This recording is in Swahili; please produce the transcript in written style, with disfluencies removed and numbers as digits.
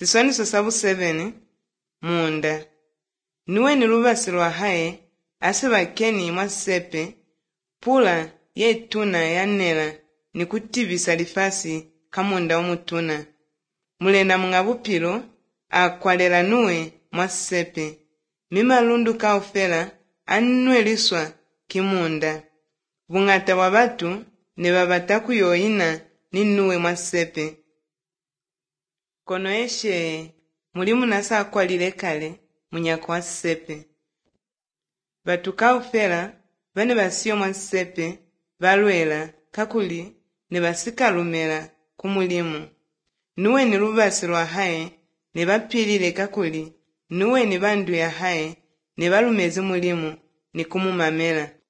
Sisoniso sabu 7 munda. Nuwe ni lubasi lwa hae asiba keni mwa sepe pula ye tuna yanela ni kutibisa lifasi kamunda omutuna. Mulenda mungabupilo akwalela nuwe mwa sepe. Mima lundu kaufela annuwe liswa kimunda. Bungata wabatu ne babataku yoina ni nuwe mwa sepe. Kono eshe mulimu nasa akwalile kale munyako wa sepe. Batu kaufela bane basiyo mwa sepe balwela kakuli ne basikalumela kumulimu. Nuwe ni lubasi lwa hae ne bapilile kakuli nuwe ni bandu ya hae ne balumezi mulimu ni kumumamela.